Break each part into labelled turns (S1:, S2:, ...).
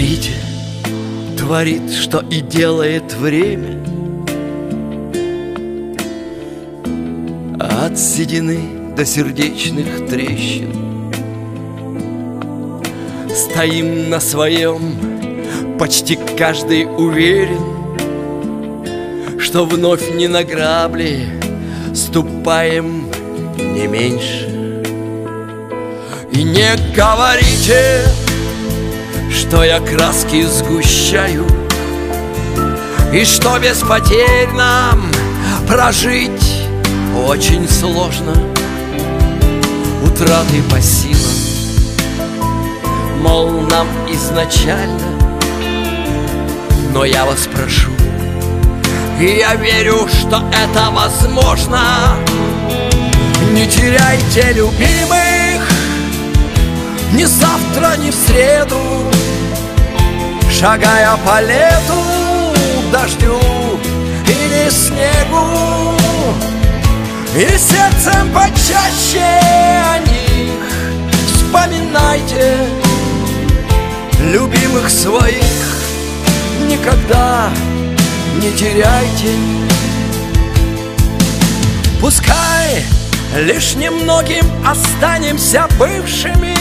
S1: Смотрите, творит, что и делает время. От седины до сердечных трещин. Стоим на своем, почти каждый уверен, что вновь не на грабли ступаем не меньше. И не говорите, что я краски сгущаю, и что без потерь нам прожить очень сложно. Утраты по силам, мол, нам изначально. Но я вас прошу, и я верю, что это возможно. Не теряйте любимых ни завтра, ни в среду, шагая по лету, дождю или снегу. И сердцем почаще о них вспоминайте. Любимых своих никогда не теряйте. Пускай лишь немногим останемся бывшими,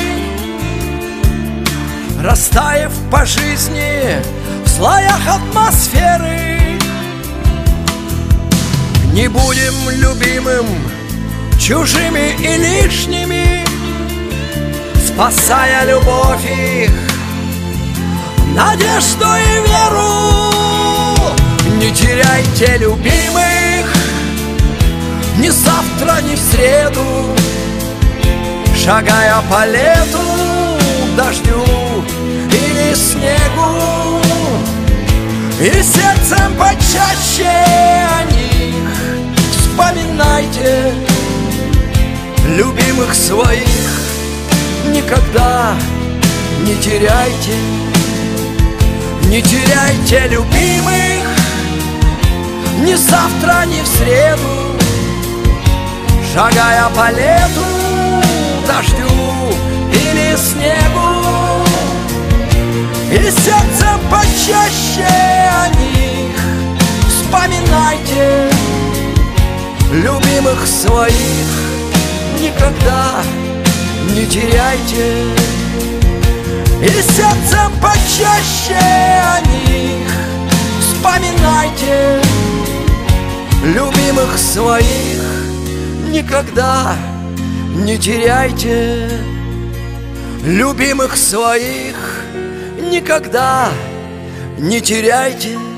S1: растаяв по жизни в слоях атмосферы. Не будем любимым чужими и лишними, спасая любовь их, надежду и веру. Не теряйте любимых ни завтра, ни в среду, шагая по лету, дождю или снегу. И сердцем почаще о них вспоминайте. Любимых своих никогда не теряйте. Не теряйте любимых ни завтра, ни в среду, шагая по лету, дождю или снегу. И сердцем почаще о них вспоминайте. Любимых своих никогда не теряйте. И сердцем почаще о них вспоминайте. Любимых своих никогда не теряйте. Любимых своих никогда не теряйте.